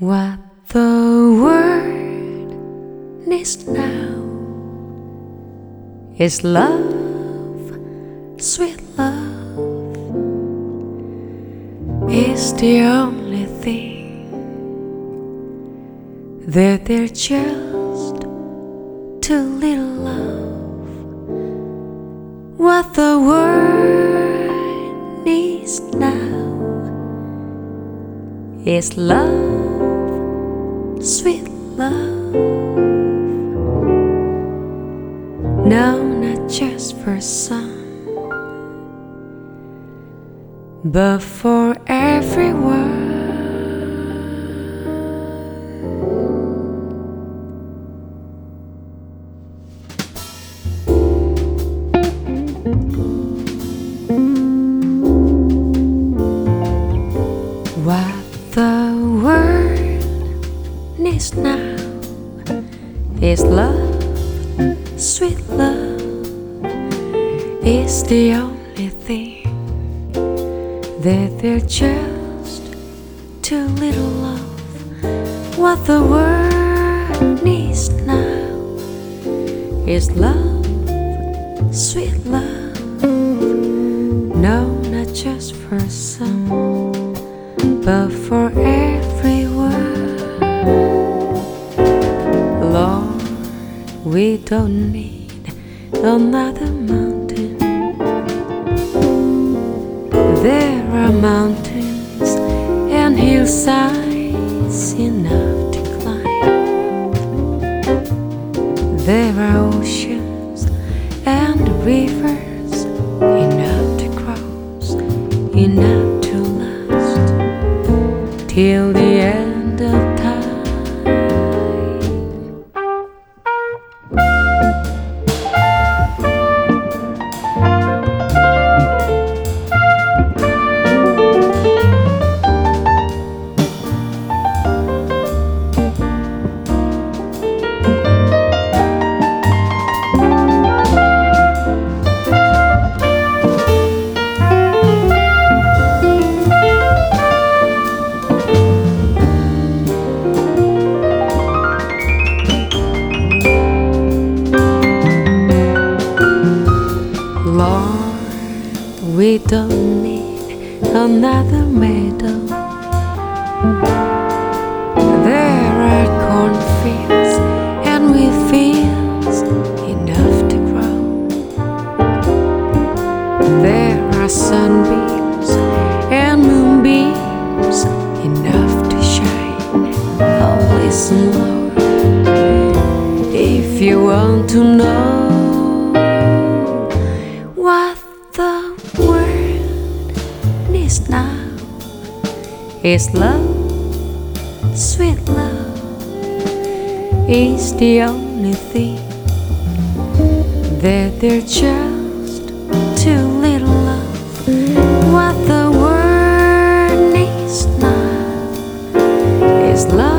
What the world needs now is love, sweet love is the only thing that there's just too little love. What the world needs now is love, sweet love. No, not just for some, but for everyone. What the world needs now is love, sweet love is the only thing that there's just too little love. What the world needs now is love, sweet love. No, not just for some, but for everyone. Lord, we don't need another mountain. There are mountains and hillsides enough to climb. There are oceans and rivers enough to cross, enough to last till the end of time. Lord, we don't need another meadow. There are cornfields and wheat fields enough to grow. There are sunbeams and moonbeams enough to shine. Oh, listen, Lord, if you want to know what the world needs now is love, sweet love is the only thing that there's just too little love. What the world needs now is love.